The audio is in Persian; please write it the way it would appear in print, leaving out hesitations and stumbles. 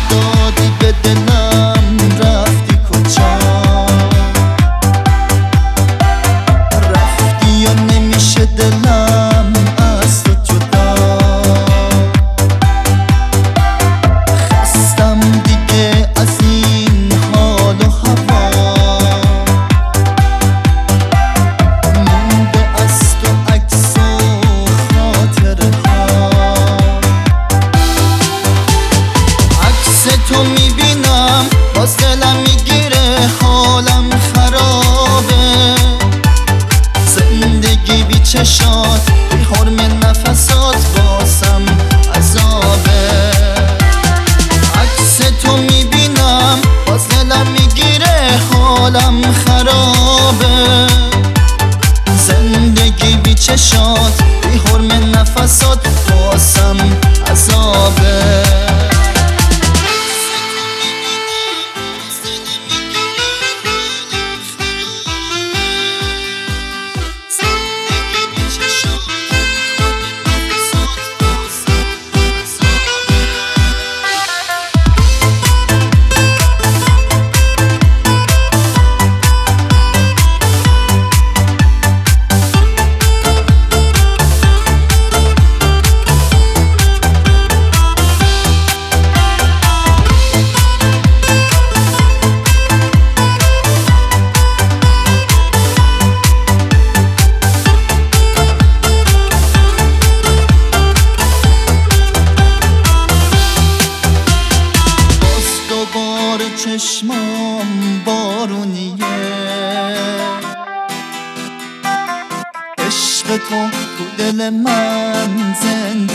دادی به دلم رفتی کجا؟ رفتی و نمیشه دلم از تو جدا. خستم دیگه از این حال و هوا، مونده از تو عکس و خاطره ها. عکس تو میبینم باز دلم میگیره، حالم خرابه. زندگی بی چشات، بی حرم نفسات، باسم عذابه. عکس تو میبینم باز دلم میگیره، حالم خرابه. زندگی بی چشات، بی حرم نفسات، باسم عذابه. چشمام بارونیه، عشق تو دل من زنده